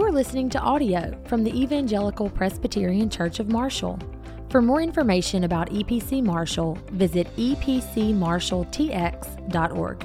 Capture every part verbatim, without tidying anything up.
are listening to audio from the Evangelical Presbyterian Church of Marshall. For more information about E P C Marshall, visit e p c marshall t x dot org.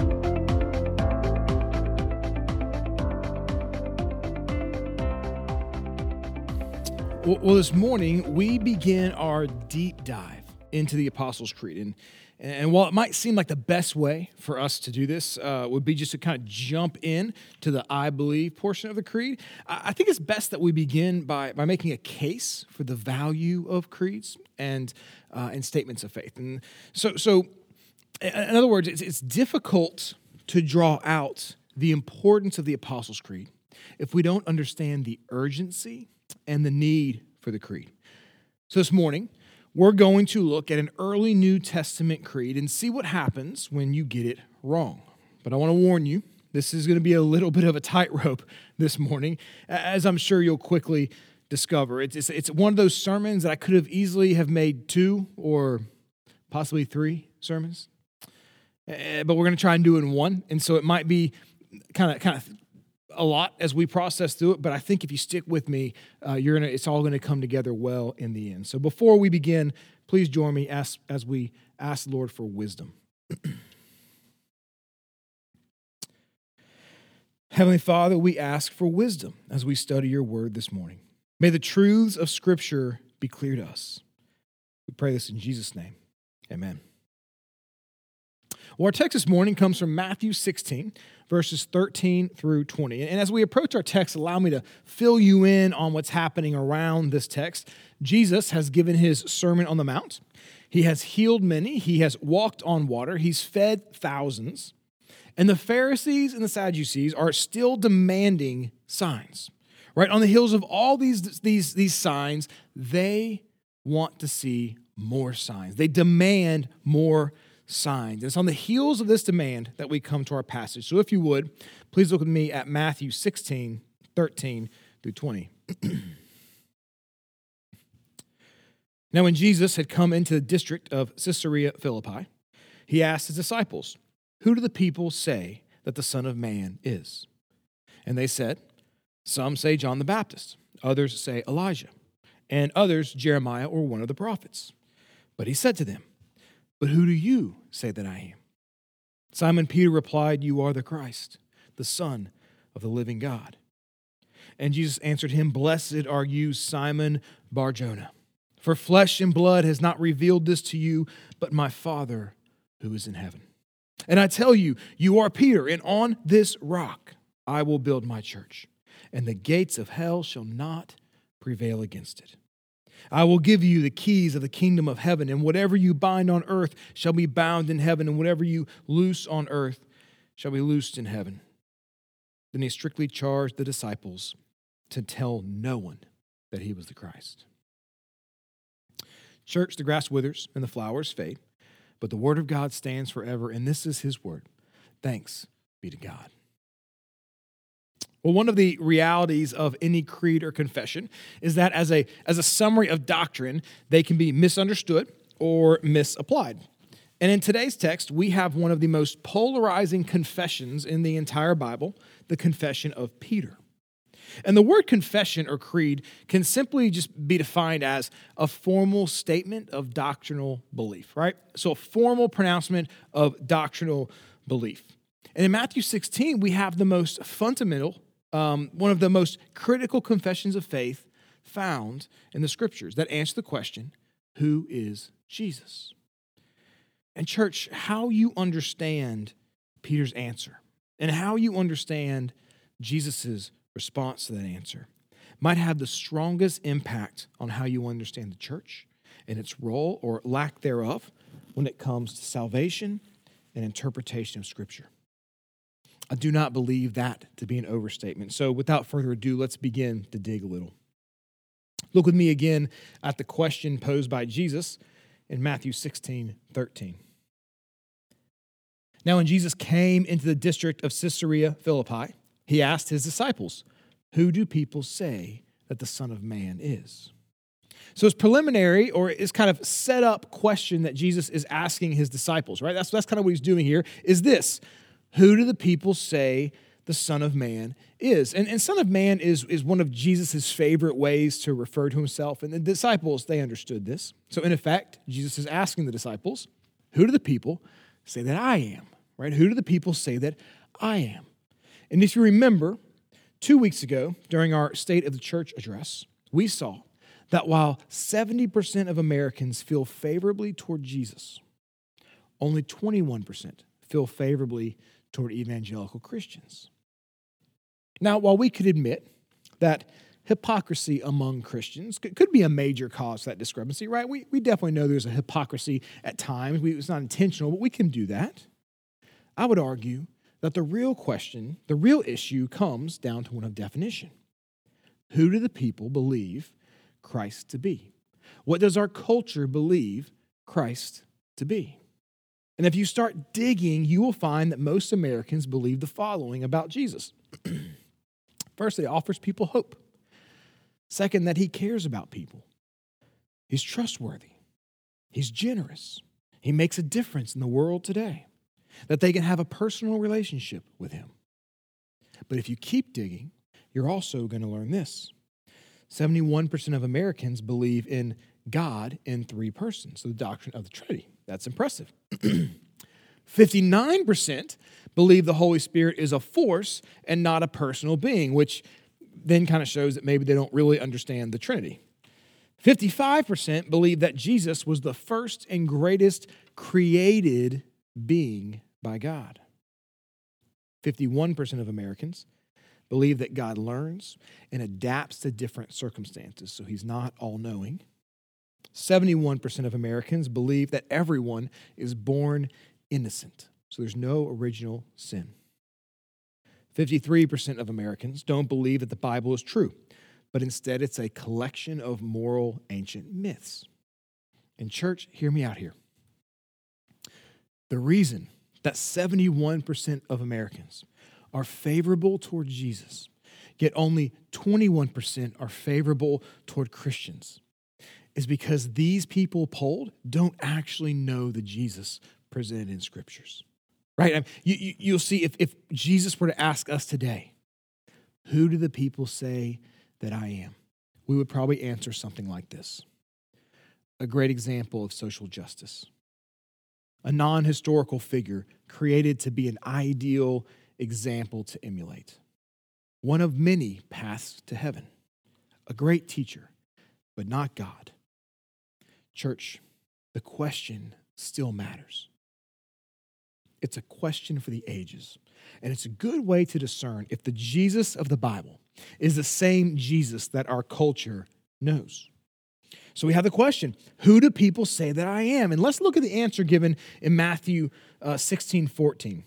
Well, this morning, we begin our deep dive into the Apostles' Creed. And, and while it might seem like the best way for us to do this uh, would be just to kind of jump in to the I believe portion of the creed, I think it's best that we begin by, by making a case for the value of creeds and, uh, and statements of faith. And so, so in other words, it's, it's difficult to draw out the importance of the Apostles' Creed if we don't understand the urgency and the need for the creed. So this morning, we're going to look at an early New Testament creed and see what happens when you get it wrong. But I want to warn you, this is going to be a little bit of a tightrope this morning, as I'm sure you'll quickly discover. It's, it's, it's one of those sermons that I could have easily have made two or possibly three sermons, uh, but we're going to try and do it in one, and so it might be kind of kind of a lot as we process through it, but I think if you stick with me, uh, you're gonna. It's all going to come together well in the end. So before we begin, please join me as, as we ask the Lord for wisdom. Heavenly Father, we ask for wisdom as we study your word this morning. May the truths of Scripture be clear to us. We pray this in Jesus' name. Amen. Well, our text this morning comes from Matthew sixteen, verses thirteen through twenty. And as we approach our text, allow me to fill you in on what's happening around this text. Jesus has given his Sermon on the Mount. He has healed many. He has walked on water. He's fed thousands. And the Pharisees and the Sadducees are still demanding signs. Right? On the heels of all these, these, these signs, they want to see more signs. They demand more signs. And it's on the heels of this demand that we come to our passage. So if you would, please look with me at Matthew sixteen, thirteen through twenty. Now when Jesus had come into the district of Caesarea Philippi, he asked his disciples, "Who do the people say that the Son of Man is?" And they said, "Some say John the Baptist, others say Elijah, and others Jeremiah or one of the prophets." But he said to them, "But who do you say that I am?" Simon Peter replied, "You are the Christ, the Son of the living God." And Jesus answered him, "Blessed are you, Simon Bar-Jonah, for flesh and blood has not revealed this to you, but my Father who is in heaven. And I tell you, you are Peter, and on this rock I will build my church, and the gates of hell shall not prevail against it. I will give you the keys of the kingdom of heaven, and whatever you bind on earth shall be bound in heaven, and whatever you loose on earth shall be loosed in heaven." Then he strictly charged the disciples to tell no one that he was the Christ. Church, the grass withers and the flowers fade, but the word of God stands forever, and this is his word. Thanks be to God. Well, one of the realities of any creed or confession is that as a, as a summary of doctrine, they can be misunderstood or misapplied. And in today's text, we have one of the most polarizing confessions in the entire Bible, the confession of Peter. And the word confession or creed can simply just be defined as a formal statement of doctrinal belief, right? So a formal pronouncement of doctrinal belief. And in Matthew sixteen, we have the most fundamental Um, one of the most critical confessions of faith found in the Scriptures that answer the question, who is Jesus? And church, how you understand Peter's answer and how you understand Jesus' response to that answer might have the strongest impact on how you understand the church and its role or lack thereof when it comes to salvation and interpretation of Scripture. I do not believe that to be an overstatement. So without further ado, let's begin to dig a little. Look with me again at the question posed by Jesus in Matthew sixteen, thirteen. Now when Jesus came into the district of Caesarea Philippi, he asked his disciples, "Who do people say that the Son of Man is?" So it's preliminary, or it's kind of set up question that Jesus is asking his disciples, right? That's, that's kind of what he's doing here, is this: who do the people say the Son of Man is. And, and Son of Man is, is one of Jesus' favorite ways to refer to himself. And the disciples, they understood this. So in effect, Jesus is asking the disciples, who do the people say that I am? Right? Who do the people say that I am? And if you remember, two weeks ago, during our State of the Church address, we saw that while seventy percent of Americans feel favorably toward Jesus, only twenty-one percent feel favorably toward evangelical Christians. Now, while we could admit that hypocrisy among Christians could be a major cause for that discrepancy, right? We, we definitely know there's a hypocrisy at times. We, it's not intentional, but we can do that. I would argue that the real question, the real issue comes down to one of definition. Who do the people believe Christ to be? What does our culture believe Christ to be? And if you start digging, you will find that most Americans believe the following about Jesus. First, he offers people hope. Second, that he cares about people. He's trustworthy. He's generous. He makes a difference in the world today. That they can have a personal relationship with him. But if you keep digging, you're also going to learn this. seventy-one percent of Americans believe in God in three persons, so the doctrine of the Trinity. That's impressive. fifty-nine percent believe the Holy Spirit is a force and not a personal being, which then kind of shows that maybe they don't really understand the Trinity. fifty-five percent believe that Jesus was the first and greatest created being by God. fifty-one percent of Americans believe that God learns and adapts to different circumstances, so he's not all-knowing. seventy-one percent of Americans believe that everyone is born innocent, so there's no original sin. fifty-three percent of Americans don't believe that the Bible is true, but instead it's a collection of moral ancient myths. And church, hear me out here. The reason that seventy-one percent of Americans are favorable toward Jesus, yet only twenty-one percent are favorable toward Christians, is because these people polled don't actually know the Jesus presented in Scriptures. Right? I mean, you, you, you'll see if, if Jesus were to ask us today, who do the people say that I am? We would probably answer something like this. A great example of social justice. A non-historical figure created to be an ideal example to emulate. One of many paths to heaven. A great teacher, but not God. Church, the question still matters. It's a question for the ages. And it's a good way to discern if the Jesus of the Bible is the same Jesus that our culture knows. So we have the question, who do people say that I am? And let's look at the answer given in Matthew uh, sixteen fourteen.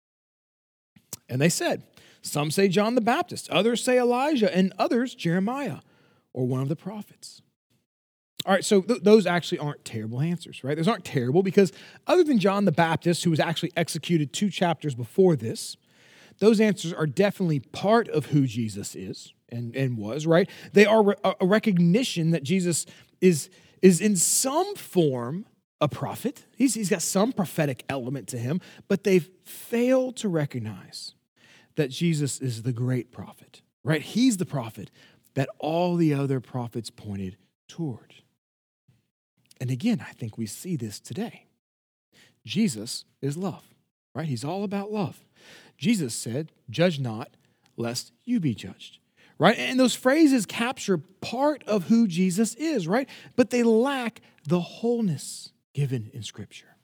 And they said, some say John the Baptist, others say Elijah, and others Jeremiah or one of the prophets. All right, so th- those actually aren't terrible answers, right? Those aren't terrible because other than John the Baptist, who was actually executed two chapters before this, those answers are definitely part of who Jesus is and, and was, right? They are re- a recognition that Jesus is, is in some form a prophet. He's, he's got some prophetic element to him, but they've failed to recognize that Jesus is the great prophet, right? He's the prophet that all the other prophets pointed toward. And again, I think we see this today. Jesus is love, right? He's all about love. Jesus said, judge not, lest you be judged, right? And those phrases capture part of who Jesus is, right? But they lack the wholeness given in Scripture.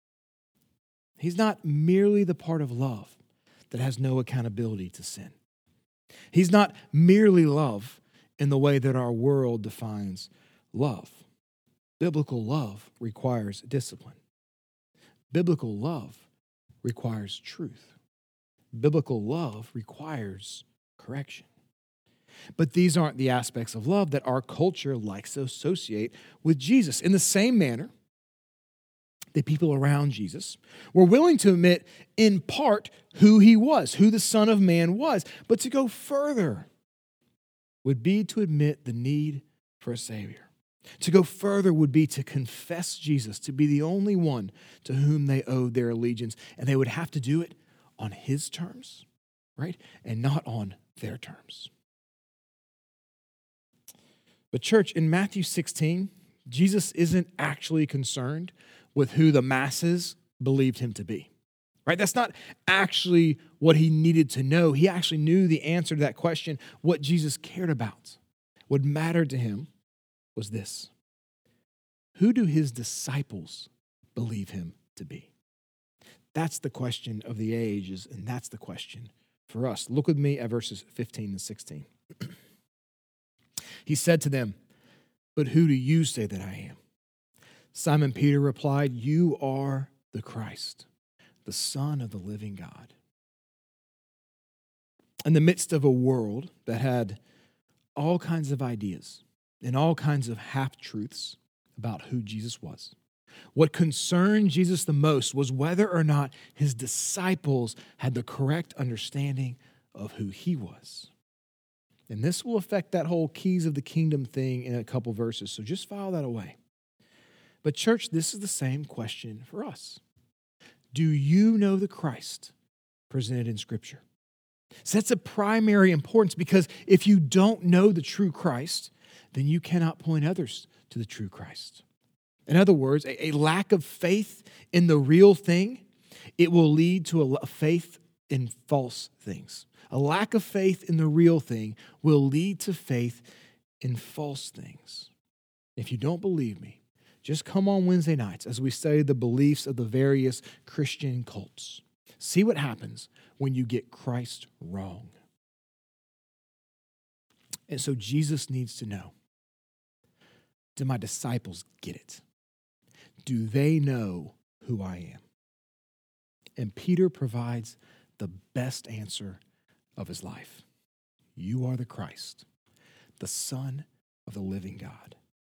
He's not merely the part of love that has no accountability to sin. He's not merely love in the way that our world defines love. Biblical love requires discipline. Biblical love requires truth. Biblical love requires correction. But these aren't the aspects of love that our culture likes to associate with Jesus. In the same manner, the people around Jesus were willing to admit in part who he was, who the Son of Man was. But to go further would be to admit the need for a Savior. To go further would be to confess Jesus to be the only one to whom they owed their allegiance, and they would have to do it on his terms, right? And not on their terms. But church, in Matthew sixteen, Jesus isn't actually concerned with who the masses believed him to be. Right? That's not actually what he needed to know. He actually knew the answer to that question. What Jesus cared about, what mattered to him, was this: who do his disciples believe him to be? That's the question of the ages, and that's the question for us. Look with me at verses fifteen and sixteen. He said to them, "But who do you say that I am?" Simon Peter replied, "You are the Christ, the Son of the living God." In the midst of a world that had all kinds of ideas and all kinds of half-truths about who Jesus was, what concerned Jesus the most was whether or not his disciples had the correct understanding of who he was. And this will affect that whole keys of the kingdom thing in a couple verses, so just file that away. But church, this is the same question for us. Do you know the Christ presented in Scripture? So that's a primary importance, because if you don't know the true Christ, then you cannot point others to the true Christ. In other words, a, a lack of faith in the real thing, it will lead to a, a faith in false things. A lack of faith in the real thing will lead to faith in false things. If you don't believe me, just come on Wednesday nights as we study the beliefs of the various Christian cults. See what happens when you get Christ wrong. And so Jesus needs to know, do my disciples get it? Do they know who I am? And Peter provides the best answer of his life. You are the Christ, the Son of the living God.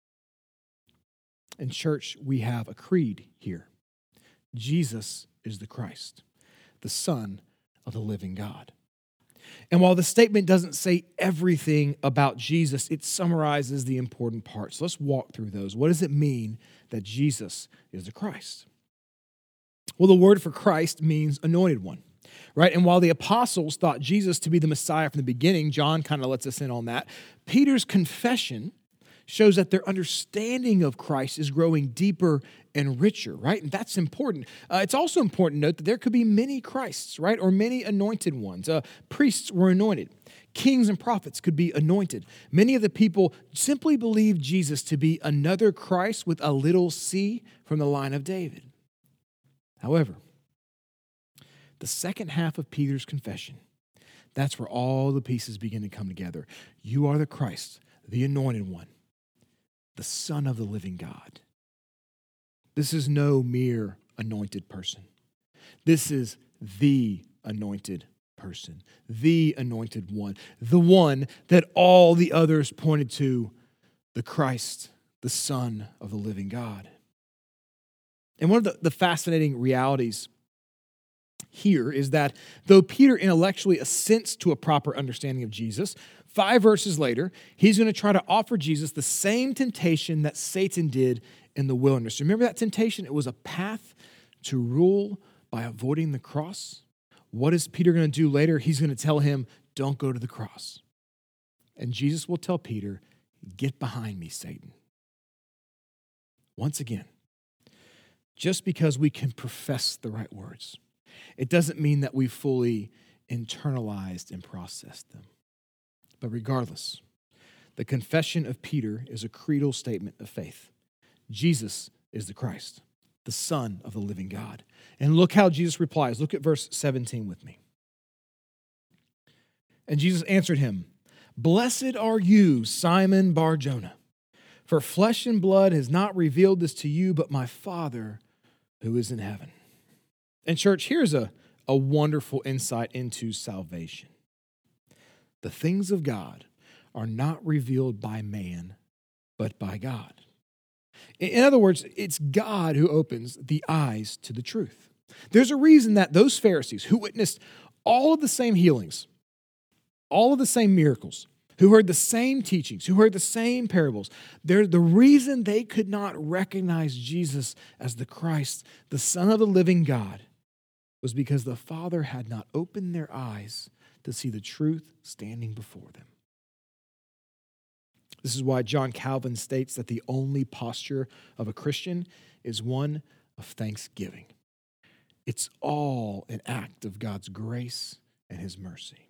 In church, we have a creed here. Jesus is the Christ, the Son of the living God. And while the statement doesn't say everything about Jesus, it summarizes the important parts. Let's walk through those. What does it mean that Jesus is the Christ? Well, the word for Christ means anointed one, right? And while the apostles thought Jesus to be the Messiah from the beginning, John kind of lets us in on that, Peter's confession shows that their understanding of Christ is growing deeper and richer, right? And that's important. Uh, it's also important to note that there could be many Christs, right? Or many anointed ones. Uh, priests were anointed. Kings and prophets could be anointed. Many of the people simply believed Jesus to be another Christ with a little c from the line of David. However, the second half of Peter's confession, that's where all the pieces begin to come together. You are the Christ, the anointed one, the Son of the living God. This is no mere anointed person. This is the anointed person, the anointed one, the one that all the others pointed to, the Christ, the Son of the living God. And one of the, the fascinating realities here is that though Peter intellectually assents to a proper understanding of Jesus, five verses later, he's going to try to offer Jesus the same temptation that Satan did in the wilderness. Remember that temptation? It was a path to rule by avoiding the cross. What is Peter going to do later? He's going to tell him, don't go to the cross. And Jesus will tell Peter, get behind me, Satan. Once again, just because we can profess the right words, it doesn't mean that we fully internalized and processed them. But regardless, the confession of Peter is a creedal statement of faith. Jesus is the Christ, the Son of the living God. And look how Jesus replies. Look at verse seventeen with me. And Jesus answered him, "Blessed are you, Simon Bar-Jonah, for flesh and blood has not revealed this to you, but my Father who is in heaven." And church, here's a, a wonderful insight into salvation. The things of God are not revealed by man, but by God. In other words, it's God who opens the eyes to the truth. There's a reason that those Pharisees who witnessed all of the same healings, all of the same miracles, who heard the same teachings, who heard the same parables, they're the reason they could not recognize Jesus as the Christ, the Son of the living God, was because the Father had not opened their eyes to see the truth standing before them. This is why John Calvin states that the only posture of a Christian is one of thanksgiving. It's all an act of God's grace and his mercy.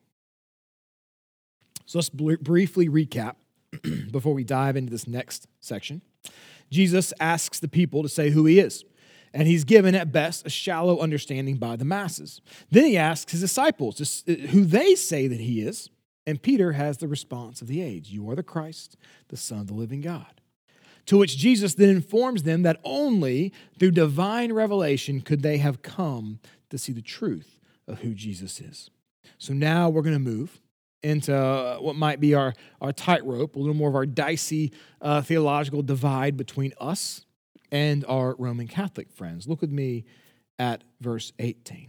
So let's bl- briefly recap before we dive into this next section. Jesus asks the people to say who he is, and he's given at best a shallow understanding by the masses. Then he asks his disciples who they say that he is, and Peter has the response of the age: "You are the Christ, the Son of the living God." To which Jesus then informs them that only through divine revelation could they have come to see the truth of who Jesus is. So now we're going to move into what might be our, our tightrope, a little more of our dicey uh, theological divide between us and our Roman Catholic friends. Look with me at verse eighteen.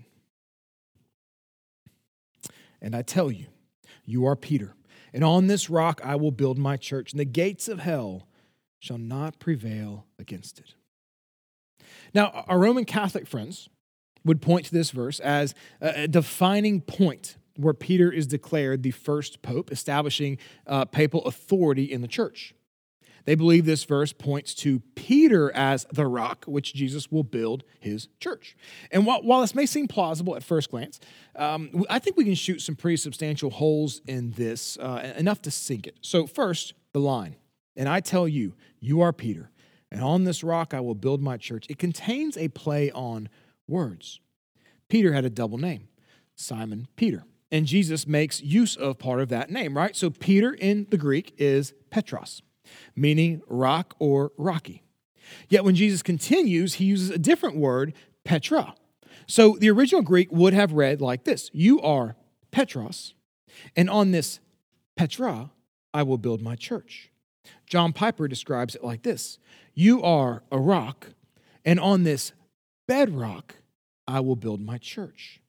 "And I tell you, you are Peter, and on this rock I will build my church, and the gates of hell shall not prevail against it." Now, our Roman Catholic friends would point to this verse as a defining point where Peter is declared the first pope, establishing uh, papal authority in the church. They believe this verse points to Peter as the rock which Jesus will build his church. And while, while this may seem plausible at first glance, um, I think we can shoot some pretty substantial holes in this, uh, enough to sink it. So first, the line, "And I tell you, you are Peter, and on this rock I will build my church." It contains a play on words. Peter had a double name, Simon Peter. And Jesus makes use of part of that name, right? So Peter in the Greek is Petros, meaning rock or rocky. Yet when Jesus continues, he uses a different word, Petra. So the original Greek would have read like this: "You are Petros, and on this Petra I will build my church." John Piper describes it like this: "You are a rock, and on this bedrock I will build my church."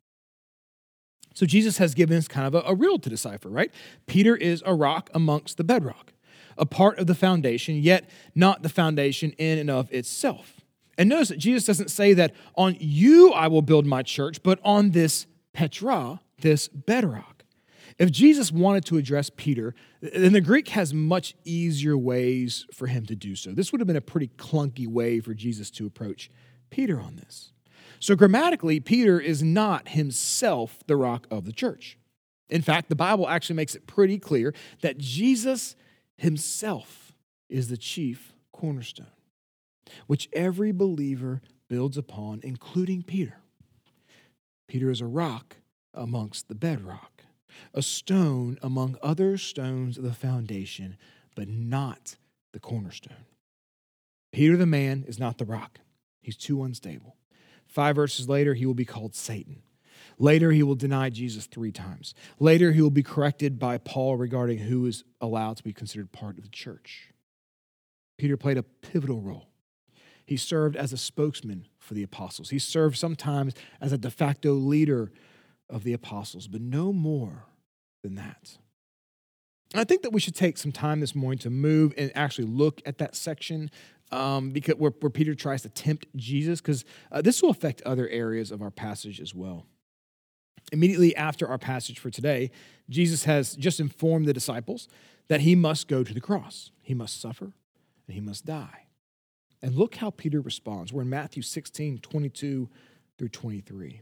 So Jesus has given us kind of a, a riddle to decipher, right? Peter is a rock amongst the bedrock, a part of the foundation, yet not the foundation in and of itself. And notice that Jesus doesn't say that on you I will build my church, but on this Petra, this bedrock. If Jesus wanted to address Peter, then the Greek has much easier ways for him to do so. This would have been a pretty clunky way for Jesus to approach Peter on this. So grammatically, Peter is not himself the rock of the church. In fact, the Bible actually makes it pretty clear that Jesus himself is the chief cornerstone, which every believer builds upon, including Peter. Peter is a rock amongst the bedrock, a stone among other stones of the foundation, but not the cornerstone. Peter the man is not the rock. He's too unstable. Five verses later, he will be called Satan. Later, he will deny Jesus three times. Later, he will be corrected by Paul regarding who is allowed to be considered part of the church. Peter played a pivotal role. He served as a spokesman for the apostles. He served sometimes as a de facto leader of the apostles, but no more than that. I think that we should take some time this morning to move and actually look at that section um, because where, where Peter tries to tempt Jesus, because uh, this will affect other areas of our passage as well. Immediately after our passage for today, Jesus has just informed the disciples that he must go to the cross. He must suffer and he must die. And look how Peter responds. We're in Matthew sixteen, twenty-two through twenty-three.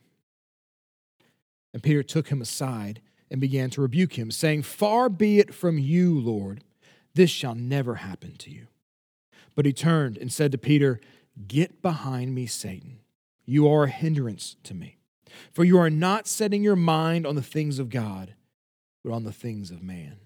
"And Peter took him aside and began to rebuke him, saying, 'Far be it from you, Lord, this shall never happen to you.' But he turned and said to Peter, 'Get behind me, Satan. You are a hindrance to me, for you are not setting your mind on the things of God, but on the things of man.'"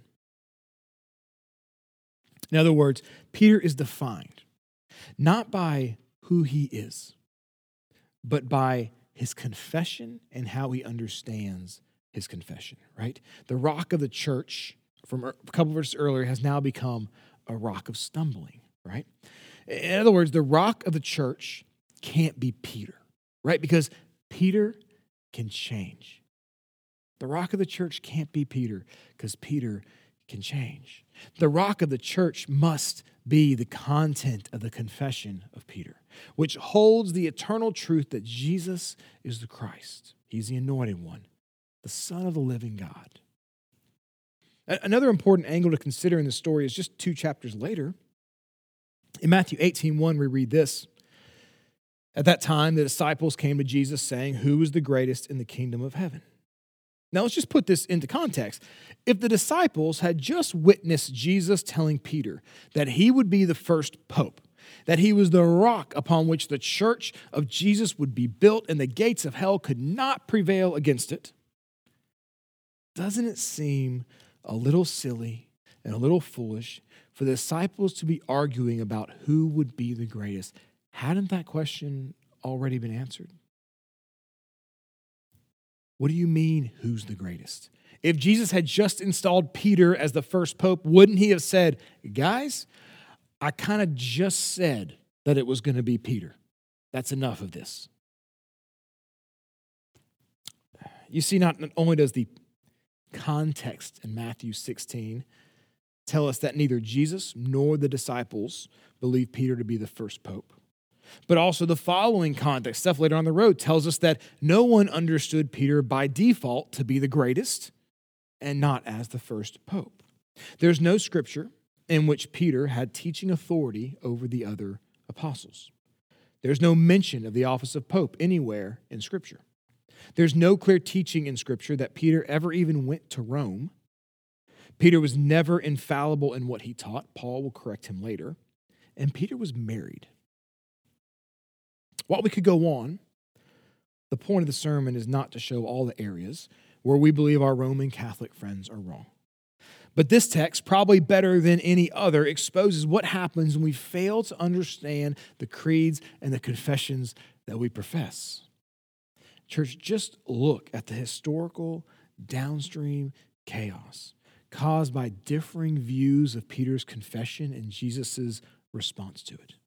In other words, Peter is defined not by who he is, but by his confession and how he understands his confession, right? The rock of the church from a couple verses earlier has now become a rock of stumbling, right? In other words, the rock of the church can't be Peter, right? Because Peter can change. The rock of the church can't be Peter because Peter can change. The rock of the church must be the content of the confession of Peter, which holds the eternal truth that Jesus is the Christ. He's the anointed one, the Son of the living God. Another important angle to consider in the story is just two chapters later. In Matthew eighteen one, we read this. At that time, the disciples came to Jesus saying, "Who is the greatest in the kingdom of heaven?" Now, let's just put this into context. If the disciples had just witnessed Jesus telling Peter that he would be the first pope, that he was the rock upon which the church of Jesus would be built and the gates of hell could not prevail against it, doesn't it seem a little silly and a little foolish for the disciples to be arguing about who would be the greatest? Hadn't that question already been answered? What do you mean, who's the greatest? If Jesus had just installed Peter as the first pope, wouldn't he have said, guys, I kind of just said that it was going to be Peter. That's enough of this. You see, not, not only does the context in Matthew sixteen tell us that neither Jesus nor the disciples believed Peter to be the first pope, but also the following context, stuff later on the road, tells us that no one understood Peter by default to be the greatest and not as the first pope. There's no scripture in which Peter had teaching authority over the other apostles. There's no mention of the office of pope anywhere in Scripture. There's no clear teaching in Scripture that Peter ever even went to Rome. Peter was never infallible in what he taught. Paul will correct him later. And Peter was married. While we could go on, the point of the sermon is not to show all the areas where we believe our Roman Catholic friends are wrong. But this text, probably better than any other, exposes what happens when we fail to understand the creeds and the confessions that we profess. Church, just look at the historical downstream chaos caused by differing views of Peter's confession and Jesus' response to it.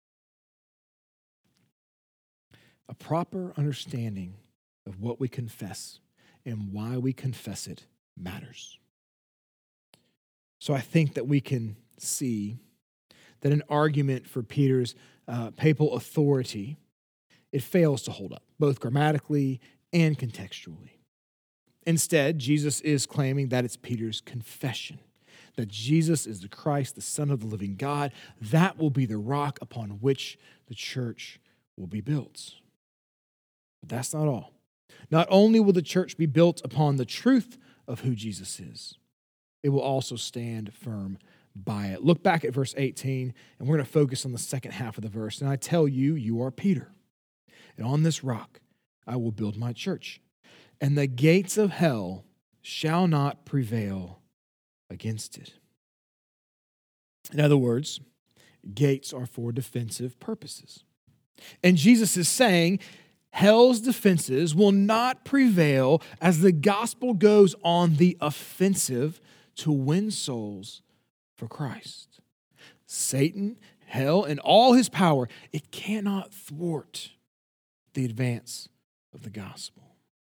A proper understanding of what we confess and why we confess it matters. So I think that we can see that an argument for Peter's uh, papal authority, it fails to hold up, both grammatically and contextually. Instead, Jesus is claiming that it's Peter's confession, that Jesus is the Christ, the Son of the living God. That will be the rock upon which the church will be built. But that's not all. Not only will the church be built upon the truth of who Jesus is, it will also stand firm by it. Look back at verse eighteen, and we're going to focus on the second half of the verse. And I tell you, you are Peter, and on this rock I will build my church, and the gates of hell shall not prevail against it. In other words, gates are for defensive purposes. And Jesus is saying, hell's defenses will not prevail as the gospel goes on the offensive to win souls for Christ. Satan, hell, and all his power, it cannot thwart the advance of the gospel.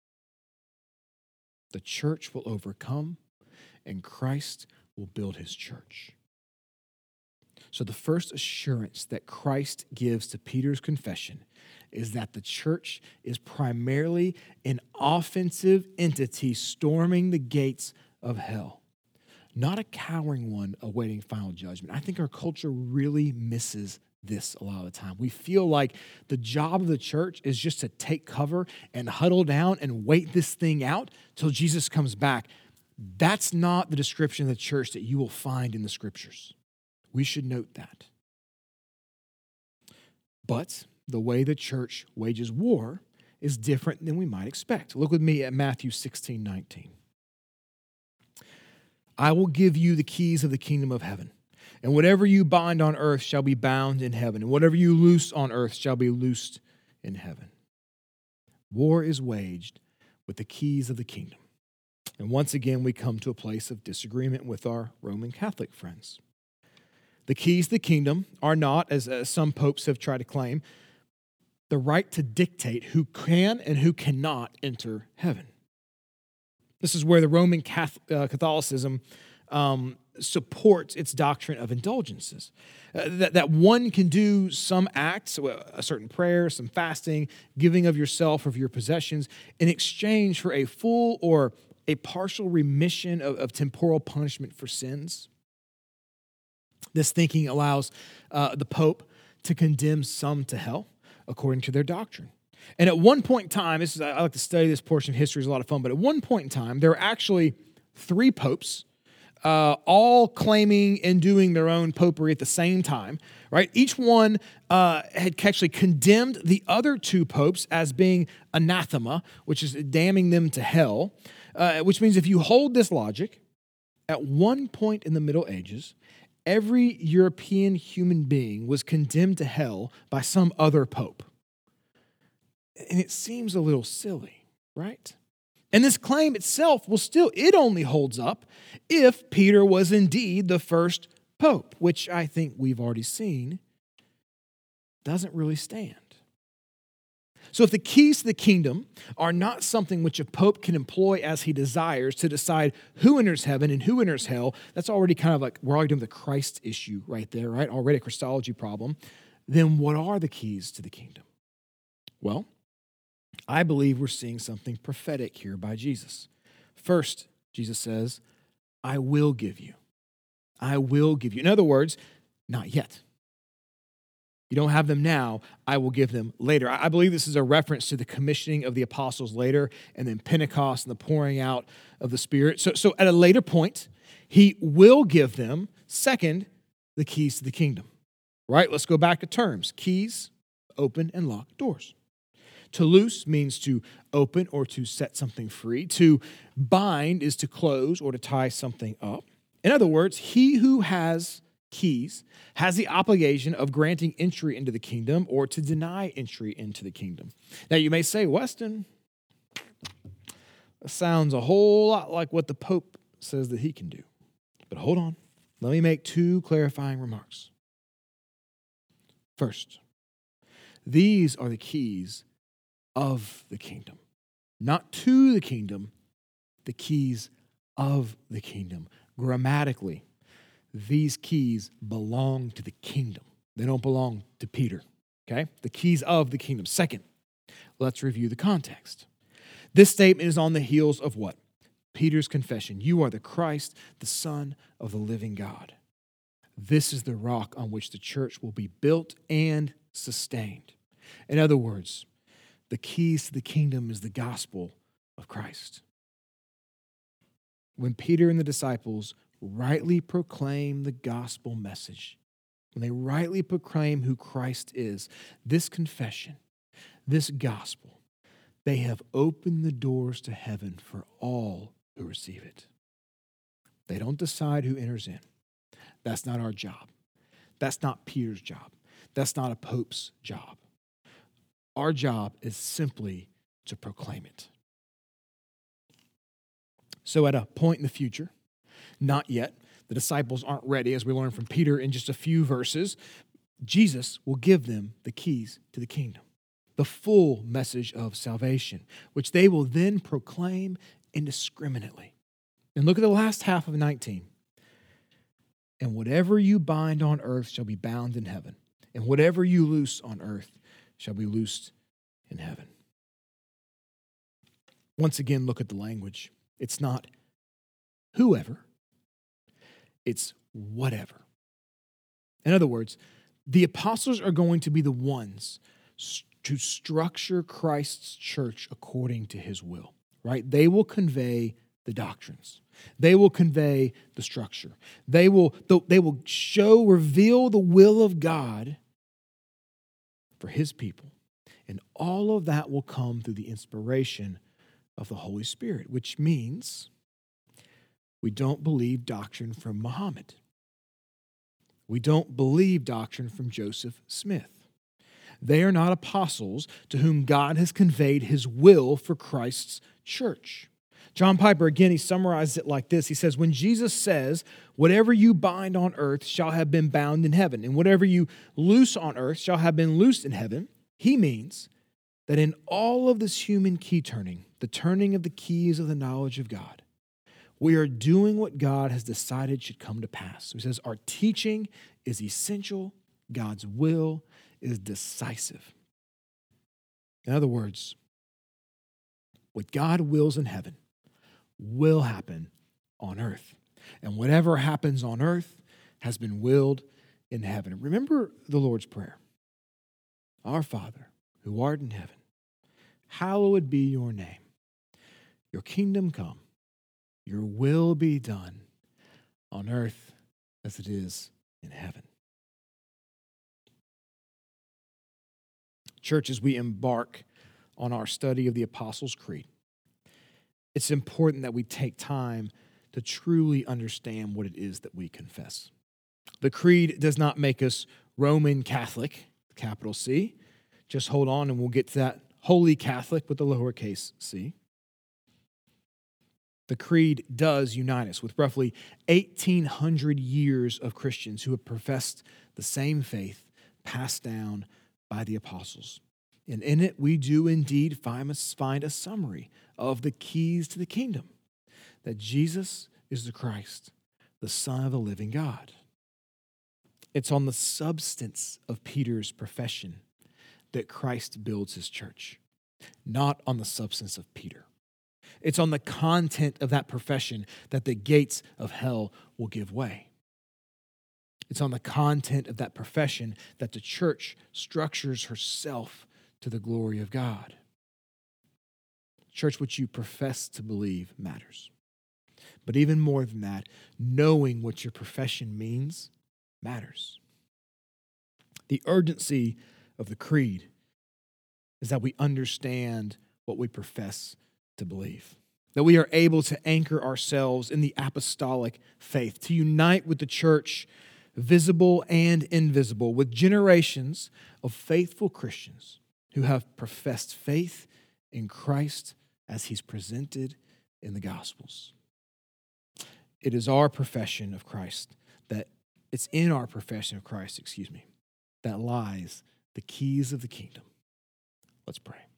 The church will overcome, and Christ will build his church. So the first assurance that Christ gives to Peter's confession is that the church is primarily an offensive entity storming the gates of hell, not a cowering one awaiting final judgment. I think our culture really misses this a lot of the time. We feel like the job of the church is just to take cover and huddle down and wait this thing out till Jesus comes back. That's not the description of the church that you will find in the Scriptures. We should note that. But the way the church wages war is different than we might expect. Look with me at Matthew sixteen nineteen. I will give you the keys of the kingdom of heaven, and whatever you bind on earth shall be bound in heaven, and whatever you loose on earth shall be loosed in heaven. War is waged with the keys of the kingdom. And once again, we come to a place of disagreement with our Roman Catholic friends. The keys of the kingdom are not, as uh, some popes have tried to claim, the right to dictate who can and who cannot enter heaven. This is where the Roman Catholicism um, supports its doctrine of indulgences. Uh, that, that one can do some acts, a certain prayer, some fasting, giving of yourself or of your possessions, in exchange for a full or a partial remission of, of temporal punishment for sins. This thinking allows uh, the Pope to condemn some to hell according to their doctrine. And at one point in time, this is, I like to study this portion of history, it's a lot of fun, but at one point in time, there were actually three popes, uh, all claiming and doing their own popery at the same time, right? Each one uh, had actually condemned the other two popes as being anathema, which is damning them to hell, uh, which means if you hold this logic, at one point in the Middle Ages, every European human being was condemned to hell by some other pope. And it seems a little silly, right? And this claim itself will still, it only holds up if Peter was indeed the first pope, which I think we've already seen doesn't really stand. So if the keys to the kingdom are not something which a pope can employ as he desires to decide who enters heaven and who enters hell, that's already kind of like, we're already doing the Christ issue right there, right? Already a Christology problem. Then what are the keys to the kingdom? Well, I believe we're seeing something prophetic here by Jesus. First, Jesus says, I will give you. I will give you. In other words, not yet. You don't have them now, I will give them later. I believe this is a reference to the commissioning of the apostles later, and then Pentecost and the pouring out of the Spirit. So, so at a later point, he will give them, second, the keys to the kingdom. Right? Let's go back to terms. Keys, open and lock doors. To loose means to open or to set something free. To bind is to close or to tie something up. In other words, he who has keys has the obligation of granting entry into the kingdom or to deny entry into the kingdom. Now you may say, Weston, that sounds a whole lot like what the Pope says that he can do. But hold on. Let me make two clarifying remarks. First, these are the keys of the kingdom. Not to the kingdom, the keys of the kingdom. Grammatically, these keys belong to the kingdom. They don't belong to Peter, okay? The keys of the kingdom. Second, let's review the context. This statement is on the heels of what? Peter's confession. You are the Christ, the Son of the living God. This is the rock on which the church will be built and sustained. In other words, the keys to the kingdom is the gospel of Christ. When Peter and the disciples rightly proclaim the gospel message, when they rightly proclaim who Christ is, this confession, this gospel, they have opened the doors to heaven for all who receive it. They don't decide who enters in. That's not our job. That's not Peter's job. That's not a pope's job. Our job is simply to proclaim it. So at a point in the future, not yet, the disciples aren't ready, as we learn from Peter in just a few verses, Jesus will give them the keys to the kingdom, the full message of salvation, which they will then proclaim indiscriminately. And look at the last half of nineteen. And whatever you bind on earth shall be bound in heaven, and whatever you loose on earth shall be loosed in heaven. Once again, look at the language. It's not whoever, it's whatever. In other words, the apostles are going to be the ones to structure Christ's church according to his will, right? They will convey the doctrines. They will convey the structure. They will, they will show, reveal the will of God for his people. And all of that will come through the inspiration of the Holy Spirit, which means we don't believe doctrine from Muhammad. We don't believe doctrine from Joseph Smith. They are not apostles to whom God has conveyed his will for Christ's church. John Piper, again, he summarizes it like this. He says, when Jesus says, whatever you bind on earth shall have been bound in heaven, and whatever you loose on earth shall have been loosed in heaven, he means that in all of this human key turning, the turning of the keys of the knowledge of God, we are doing what God has decided should come to pass. So he says, our teaching is essential. God's will is decisive. In other words, what God wills in heaven, will happen on earth. And whatever happens on earth has been willed in heaven. Remember the Lord's Prayer. Our Father, who art in heaven, hallowed be your name. Your kingdom come. Your will be done on earth as it is in heaven. Church, as we embark on our study of the Apostles' Creed, it's important that we take time to truly understand what it is that we confess. The Creed does not make us Roman Catholic, capital C. Just hold on and we'll get to that. Holy Catholic with the lowercase c. The Creed does unite us with roughly eighteen hundred years of Christians who have professed the same faith passed down by the apostles. And in it, we do indeed find a summary of the keys to the kingdom, that Jesus is the Christ, the Son of the living God. It's on the substance of Peter's profession that Christ builds his church, not on the substance of Peter. It's on the content of that profession that the gates of hell will give way. It's on the content of that profession that the church structures herself to the glory of God. Church, what you profess to believe matters. But even more than that, knowing what your profession means matters. The urgency of the creed is that we understand what we profess to believe, that we are able to anchor ourselves in the apostolic faith, to unite with the church, visible and invisible, with generations of faithful Christians who have professed faith in Christ as he's presented in the Gospels. It is our profession of Christ that it's in our profession of Christ, excuse me, that lies the keys of the kingdom. Let's pray.